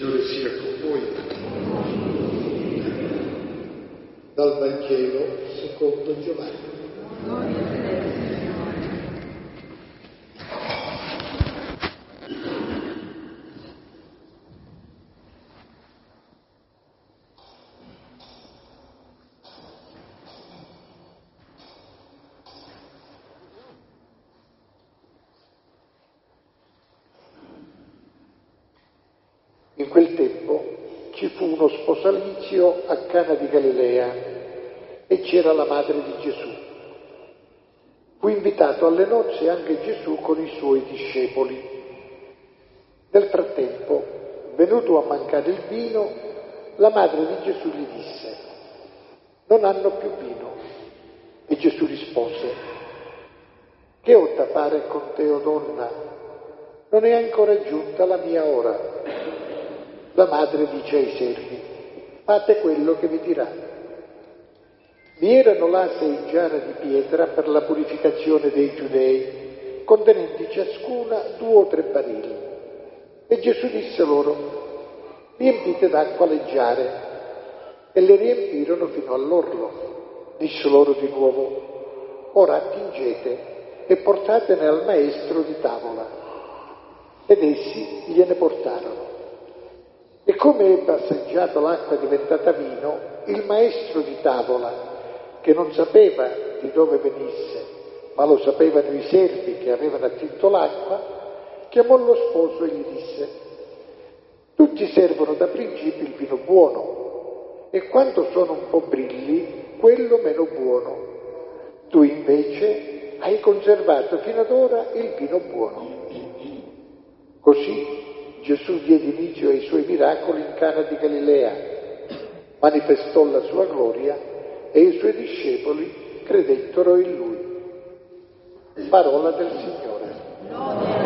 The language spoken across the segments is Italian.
Signore sia con voi. Dal Vangelo secondo Giovanni. In quel tempo ci fu uno sposalizio a Cana di Galilea e c'era la madre di Gesù. Fu invitato alle nozze anche Gesù con i suoi discepoli. Nel frattempo, venuto a mancare il vino, la madre di Gesù gli disse: «Non hanno più vino». E Gesù rispose: «Che ho da fare con te, o donna? Non è ancora giunta la mia ora». La madre dice ai servi: «Fate quello che vi dirà». Vi erano là 6 giare di pietra per la purificazione dei giudei, contenenti ciascuna 2 o 3 barili. E Gesù disse loro: «Riempite d'acqua le giare». E le riempirono fino all'orlo. Disse loro di nuovo: «Ora attingete e portatene al maestro di tavola». Ed essi gliene portarono. E come ebbe assaggiato l'acqua diventata vino, il maestro di tavola, che non sapeva di dove venisse, ma lo sapevano i servi che avevano attinto l'acqua, chiamò lo sposo e gli disse: «Tutti servono da principio il vino buono, e quando sono un po' brilli, quello meno buono. Tu invece hai conservato fino ad ora il vino buono». Così Gesù diede inizio ai suoi miracoli in Cana di Galilea, manifestò la sua gloria e i suoi discepoli credettero in lui. Parola del Signore.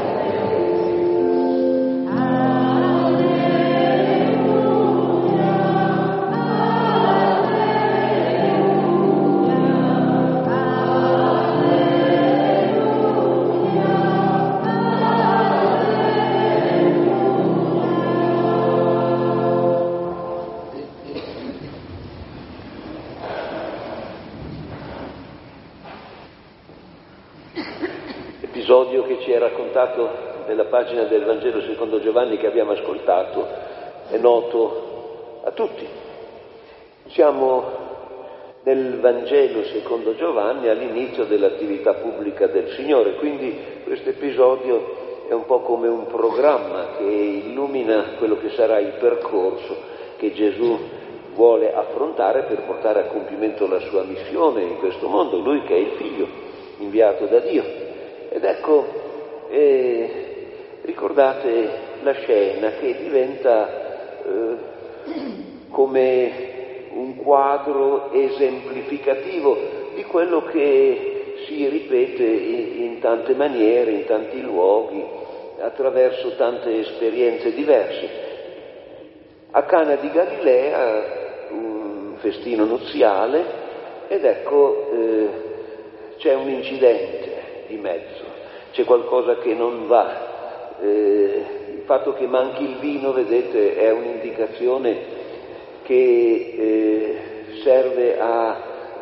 Episodio che ci è raccontato nella pagina del Vangelo secondo Giovanni che abbiamo ascoltato è noto a tutti. Siamo nel Vangelo secondo Giovanni all'inizio dell'attività pubblica del Signore, quindi questo episodio è un po' come un programma che illumina quello che sarà il percorso che Gesù vuole affrontare per portare a compimento la sua missione in questo mondo, lui che è il Figlio inviato da Dio. Ed ecco, ricordate la scena che diventa come un quadro esemplificativo di quello che si ripete in tante maniere, in tanti luoghi, attraverso tante esperienze diverse. A Cana di Galilea, un festino nuziale, ed ecco c'è un incidente di mezzo, c'è qualcosa che non va. Il fatto che manchi il vino, vedete, è un'indicazione che serve a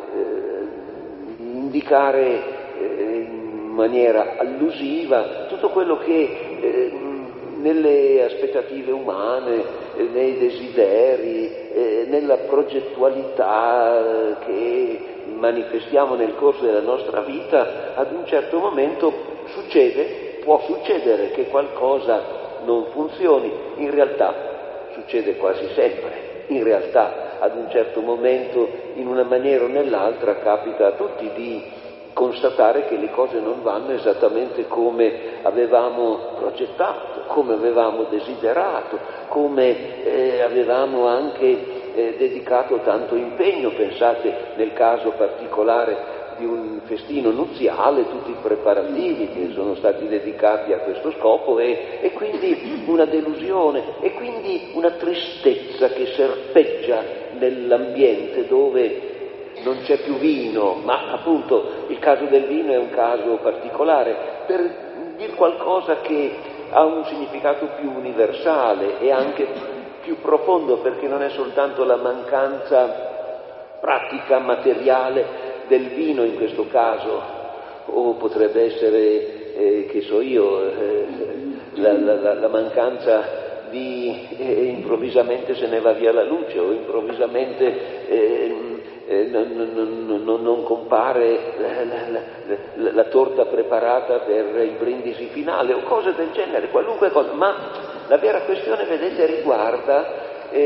indicare in maniera allusiva tutto quello che nelle aspettative umane, nei desideri, nella progettualità che manifestiamo nel corso della nostra vita, ad un certo momento può succedere che qualcosa non funzioni. In realtà succede quasi sempre. In realtà ad un certo momento, in una maniera o nell'altra, capita a tutti di constatare che le cose non vanno esattamente come avevamo progettato, come avevamo desiderato, come avevamo anche dedicato tanto impegno. Pensate nel caso particolare di un festino nuziale, tutti i preparativi che sono stati dedicati a questo scopo e quindi una delusione e quindi una tristezza che serpeggia nell'ambiente dove non c'è più vino, ma appunto il caso del vino è un caso particolare, per dire qualcosa che ha un significato più universale e anche più profondo, perché non è soltanto la mancanza pratica, materiale del vino in questo caso, o potrebbe essere, che so io, la mancanza di improvvisamente se ne va via la luce, o improvvisamente non compare la torta preparata per il brindisi finale, o cose del genere, qualunque cosa. Ma la vera questione, vedete, riguarda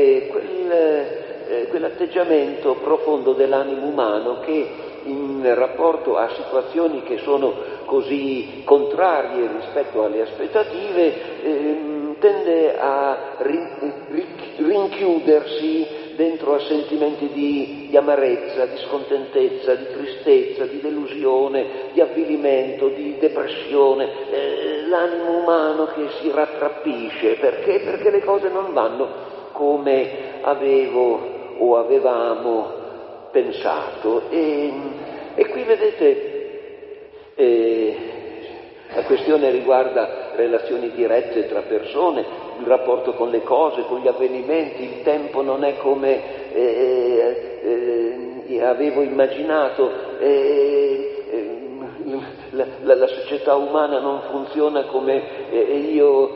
quell'atteggiamento profondo dell'animo umano che in rapporto a situazioni che sono così contrarie rispetto alle aspettative tende a rinchiudersi dentro a sentimenti di amarezza, di scontentezza, di tristezza, di delusione, di avvilimento, di depressione, l'animo umano che si rattrappisce. Perché? Perché le cose non vanno come avevo o avevamo pensato. E qui vedete, la questione riguarda relazioni dirette tra persone, il rapporto con le cose, con gli avvenimenti. Il tempo non è come avevo immaginato, la società umana non funziona come io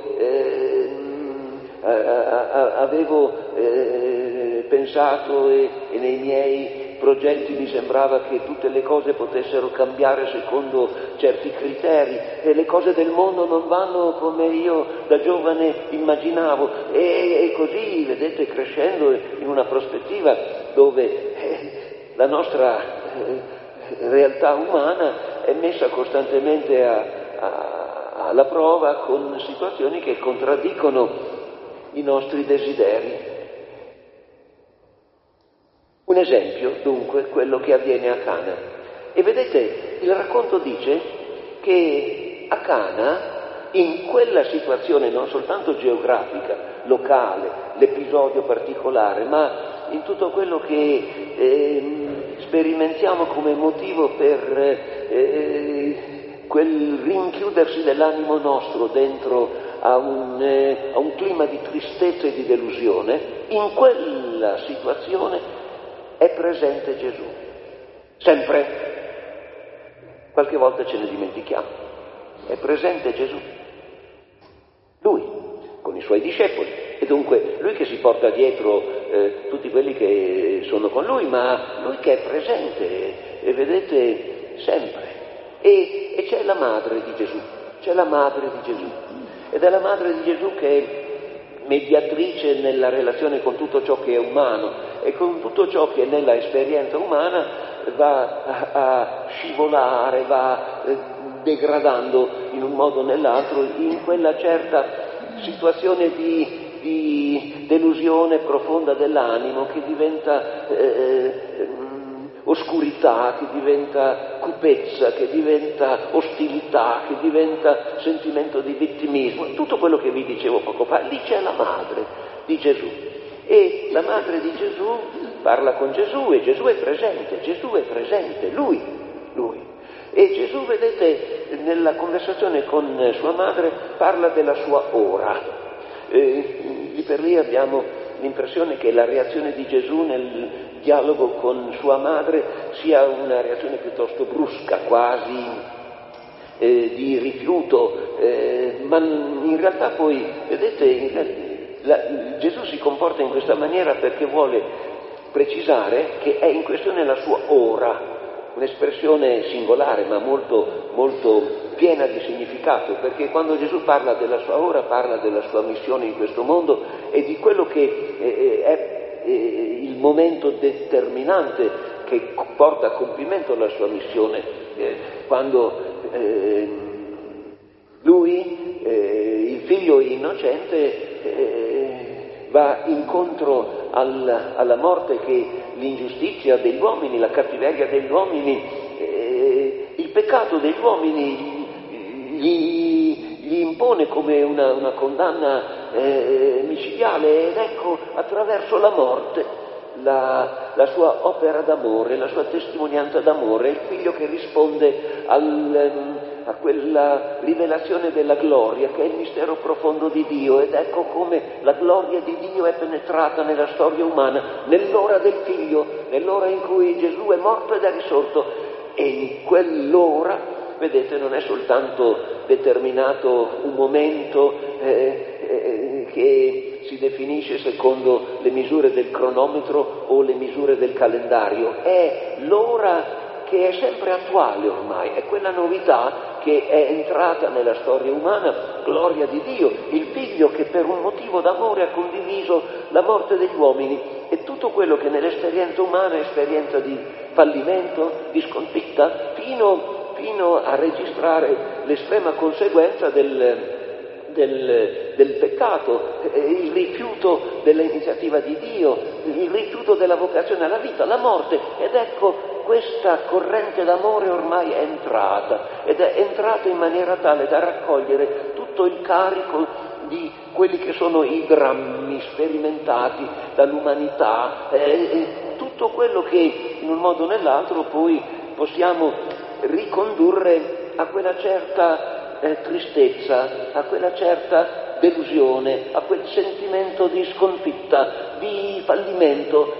avevo pensato, e nei miei progetti mi sembrava che tutte le cose potessero cambiare secondo certi criteri, e le cose del mondo non vanno come io da giovane immaginavo, e così, vedete, crescendo in una prospettiva dove la nostra realtà umana è messa costantemente alla prova con situazioni che contraddicono i nostri desideri. Un esempio, dunque, quello che avviene a Cana. E vedete, il racconto dice che a Cana, in quella situazione non soltanto geografica, locale, l'episodio particolare, ma in tutto quello che sperimentiamo come motivo per quel rinchiudersi dell'animo nostro dentro a un clima di tristezza e di delusione, in quella situazione è presente Gesù, sempre. Qualche volta ce ne dimentichiamo. È presente Gesù, Lui, con i Suoi discepoli, e dunque Lui che si porta dietro tutti quelli che sono con Lui, ma Lui che è presente, e vedete, sempre. E c'è la madre di Gesù, ed è la madre di Gesù che è mediatrice nella relazione con tutto ciò che è umano e con tutto ciò che nella esperienza umana va a scivolare, va degradando in un modo o nell'altro in quella certa situazione di delusione profonda dell'animo che diventa oscurità, che diventa cupezza, che diventa ostilità, che diventa sentimento di vittimismo, tutto quello che vi dicevo poco fa. Lì c'è la madre di Gesù, e la madre di Gesù parla con Gesù, e Gesù è presente, lui. E Gesù, vedete, nella conversazione con sua madre parla della sua ora. Lì per lì abbiamo l'impressione che la reazione di Gesù nel dialogo con sua madre sia una reazione piuttosto brusca, quasi di rifiuto, ma in realtà poi, vedete, Gesù si comporta in questa maniera perché vuole precisare che è in questione la sua ora, un'espressione singolare ma molto, molto piena di significato, perché quando Gesù parla della sua ora parla della sua missione in questo mondo e di quello che è il momento determinante che porta a compimento la sua missione, quando lui, il figlio innocente, va incontro alla morte che l'ingiustizia degli uomini, la cattiveria degli uomini, il peccato degli uomini gli impone come una condanna micidiale, ed ecco, attraverso la morte, la sua opera d'amore, la sua testimonianza d'amore, il figlio che risponde a quella rivelazione della gloria che è il mistero profondo di Dio, ed ecco come la gloria di Dio è penetrata nella storia umana, nell'ora del Figlio, nell'ora in cui Gesù è morto ed è risorto, e in quell'ora, vedete, non è soltanto determinato un momento che si definisce secondo le misure del cronometro o le misure del calendario, è l'ora che è sempre attuale ormai, è quella novità che è entrata nella storia umana, gloria di Dio, il Figlio che per un motivo d'amore ha condiviso la morte degli uomini, e tutto quello che nell'esperienza umana è esperienza di fallimento, di sconfitta, fino a registrare l'estrema conseguenza del peccato, il rifiuto dell'iniziativa di Dio, il rifiuto della vocazione alla vita, la morte. Ed ecco, questa corrente d'amore ormai è entrata, ed è entrata in maniera tale da raccogliere tutto il carico di quelli che sono i drammi sperimentati dall'umanità, tutto quello che in un modo o nell'altro poi possiamo ricondurre a quella certa tristezza, a quella certa delusione, a quel sentimento di sconfitta, di fallimento,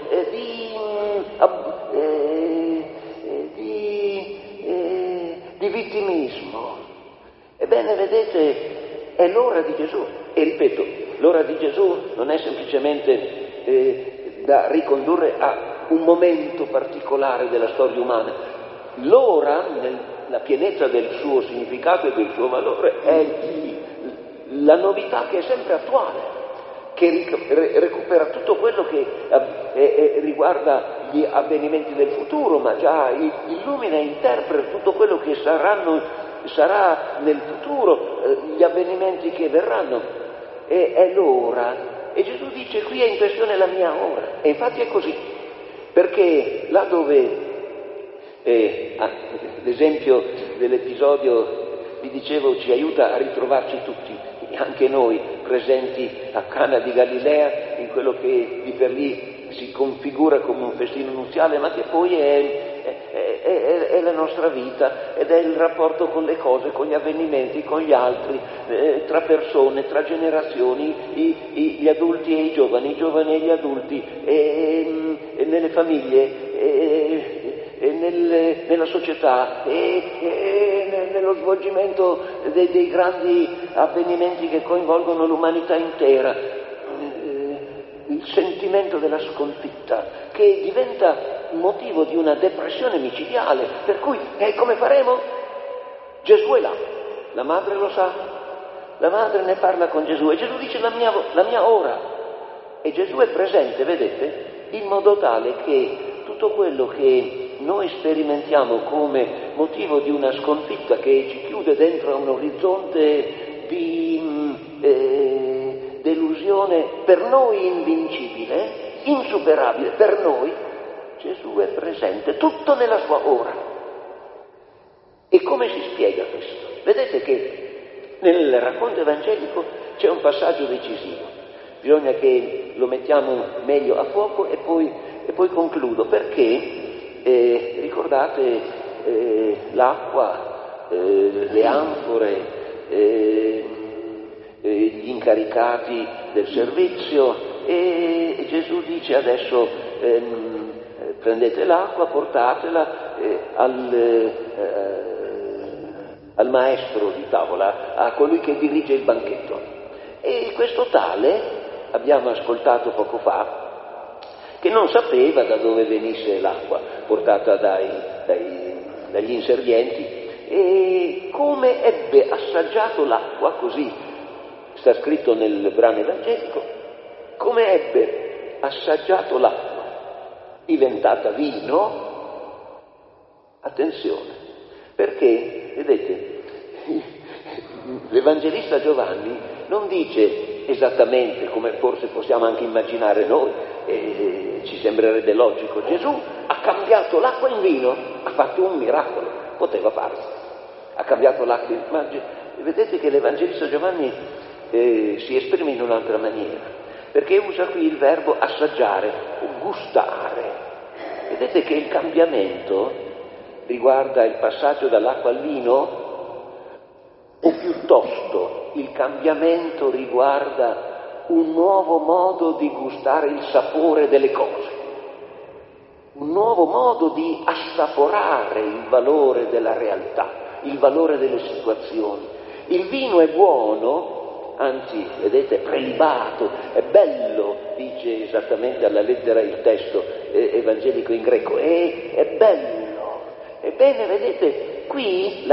di vittimismo. Ebbene, vedete, è l'ora di Gesù, e ripeto, l'ora di Gesù non è semplicemente da ricondurre a un momento particolare della storia umana. L'ora, nella pienezza del suo significato e del suo valore, è la novità che è sempre attuale, che recupera tutto quello che riguarda gli avvenimenti del futuro, ma già illumina e interpreta tutto quello che sarà nel futuro, gli avvenimenti che verranno. È l'ora. E Gesù dice: qui è in questione la mia ora. E infatti è così, perché là dove l'esempio dell'episodio, vi dicevo, ci aiuta a ritrovarci tutti, anche noi presenti a Cana di Galilea, in quello che lì per lì si configura come un festino nuziale, ma che poi è la nostra vita, ed è il rapporto con le cose, con gli avvenimenti, con gli altri, tra persone, tra generazioni, gli adulti e i giovani e gli adulti, e nelle famiglie, nella società, e nello svolgimento dei grandi avvenimenti che coinvolgono l'umanità intera. Il sentimento della sconfitta, che diventa motivo di una depressione micidiale, per cui come faremo? Gesù è là, la madre lo sa, la madre ne parla con Gesù, e Gesù dice la mia ora, e Gesù è presente, vedete, in modo tale che tutto quello che noi sperimentiamo come motivo di una sconfitta che ci chiude dentro a un orizzonte di delusione per noi invincibile, insuperabile, per noi Gesù è presente, tutto nella sua ora. E come si spiega questo? Vedete che nel racconto evangelico c'è un passaggio decisivo, bisogna che lo mettiamo meglio a fuoco e poi concludo, perché ricordate l'acqua, le anfore, gli incaricati del servizio, e Gesù dice: adesso prendete l'acqua, portatela al maestro di tavola, a colui che dirige il banchetto. E questo tale, abbiamo ascoltato poco fa, che non sapeva da dove venisse l'acqua portata dagli inservienti, e come ebbe assaggiato l'acqua, così sta scritto nel brano evangelico, come ebbe assaggiato l'acqua diventata vino. Attenzione, perché vedete, l'Evangelista Giovanni non dice esattamente come forse possiamo anche immaginare noi, ci sembrerebbe logico: Gesù ha cambiato l'acqua in vino, ha fatto un miracolo, poteva farlo, ha cambiato l'acqua in vino. Ma vedete che l'Evangelista Giovanni si esprime in un'altra maniera, perché usa qui il verbo assaggiare o gustare. Vedete che il cambiamento riguarda il passaggio dall'acqua al vino, piuttosto il cambiamento riguarda un nuovo modo di gustare il sapore delle cose, un nuovo modo di assaporare il valore della realtà, il valore delle situazioni. Il vino è buono, anzi, vedete, prelibato, è bello, dice esattamente alla lettera il testo evangelico in greco, è bello. Ebbene, vedete, qui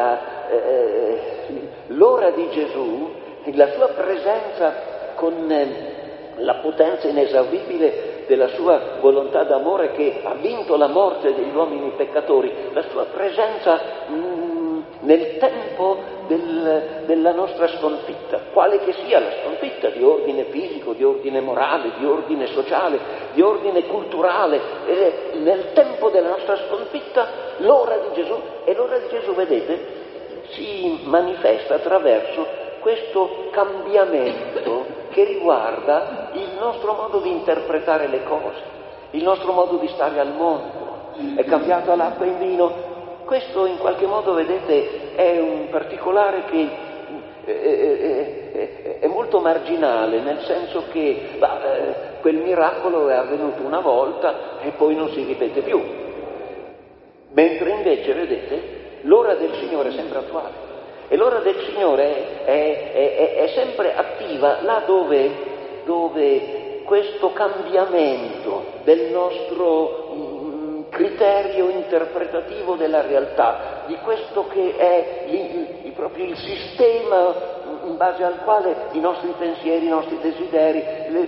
l'ora di Gesù, la sua presenza con la potenza inesauribile della sua volontà d'amore che ha vinto la morte degli uomini peccatori, la sua presenza nel tempo della nostra sconfitta, quale che sia la sconfitta, di ordine fisico, di ordine morale, di ordine sociale, di ordine culturale, nel tempo della nostra sconfitta l'ora di Gesù, e l'ora di Gesù, vedete, si manifesta attraverso questo cambiamento che riguarda il nostro modo di interpretare le cose, il nostro modo di stare al mondo. È cambiato l'acqua in vino. Questo in qualche modo, vedete, è un particolare che è molto marginale, nel senso che quel miracolo è avvenuto una volta e poi non si ripete più. Mentre invece, vedete, l'ora del Signore è sempre attuale. E l'ora del Signore è sempre attiva là dove questo cambiamento del nostro criterio interpretativo della realtà, di questo che è proprio il sistema in base al quale i nostri pensieri, i nostri desideri,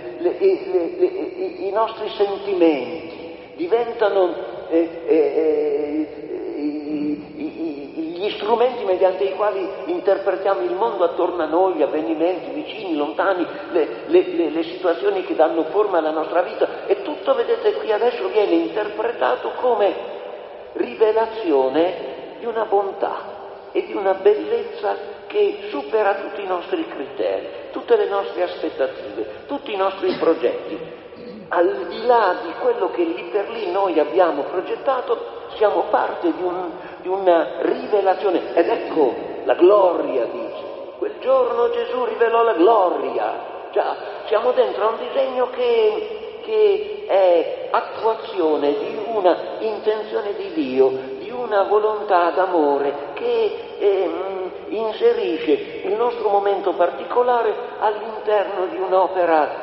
i nostri sentimenti diventano gli strumenti mediante i quali interpretiamo il mondo attorno a noi, gli avvenimenti vicini, lontani, le situazioni che danno forma alla nostra vita, e tutto, vedete, qui adesso viene interpretato come rivelazione di una bontà e di una bellezza che supera tutti i nostri criteri, tutte le nostre aspettative, tutti i nostri progetti. Al di là di quello che lì per lì noi abbiamo progettato, siamo parte di una rivelazione. Ed ecco la gloria, dice. Quel giorno Gesù rivelò la gloria. Già, siamo dentro a un disegno che è attuazione di una intenzione di Dio, di una volontà d'amore che inserisce il nostro momento particolare all'interno di un'opera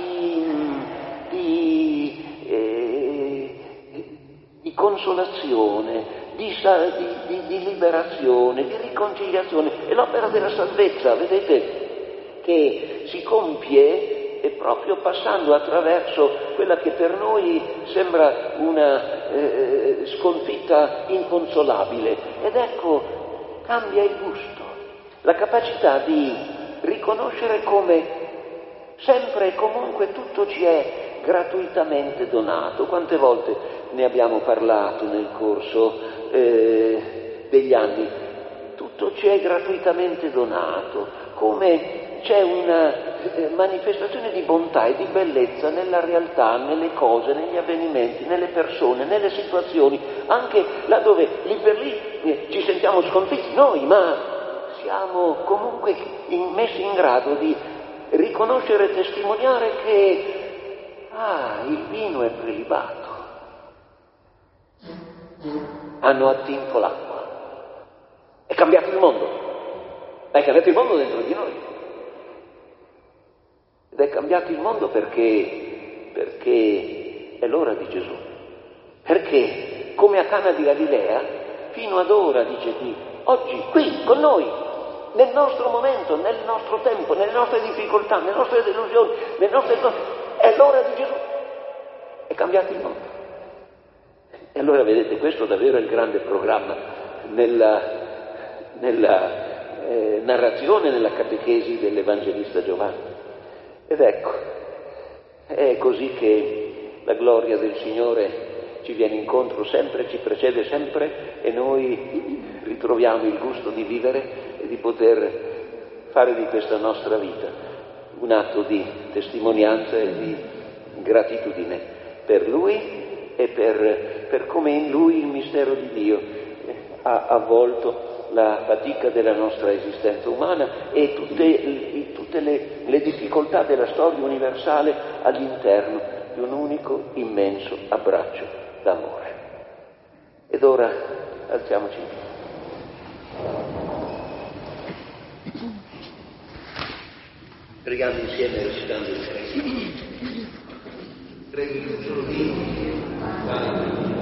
di consolazione, di liberazione, di riconciliazione. E l'opera della salvezza, vedete, che si compie proprio passando attraverso quella che per noi sembra una sconfitta inconsolabile. Ed ecco, cambia il gusto, la capacità di riconoscere come sempre e comunque tutto ci è gratuitamente donato. Quante volte ne abbiamo parlato nel corso degli anni? Tutto ci è gratuitamente donato, come c'è una manifestazione di bontà e di bellezza nella realtà, nelle cose, negli avvenimenti, nelle persone, nelle situazioni, anche laddove lì per lì ci sentiamo sconfitti noi, ma siamo comunque messi in grado di riconoscere e testimoniare che il vino è prelibato, hanno attinto l'acqua, è cambiato il mondo, è cambiato il mondo dentro di noi, ed è cambiato il mondo perché è l'ora di Gesù, perché come a Cana di Galilea, fino ad ora, dice qui, oggi, qui, con noi, nel nostro momento, nel nostro tempo, nelle nostre difficoltà, nelle nostre delusioni, nelle nostre cose, è l'ora di Gesù, è cambiato il mondo. E allora, vedete, questo davvero è il grande programma nella narrazione, nella catechesi dell'Evangelista Giovanni. Ed ecco, è così che la gloria del Signore ci viene incontro sempre, ci precede sempre, e noi ritroviamo il gusto di vivere e di poter fare di questa nostra vita un atto di testimonianza e di gratitudine per Lui e per come in Lui il mistero di Dio ha avvolto la fatica della nostra esistenza umana e tutte le difficoltà della storia universale all'interno di un unico immenso abbraccio d'amore. Ed ora alziamoci in piedi. Pregando insieme recitando il credo. Prego il solo Dio, Padre,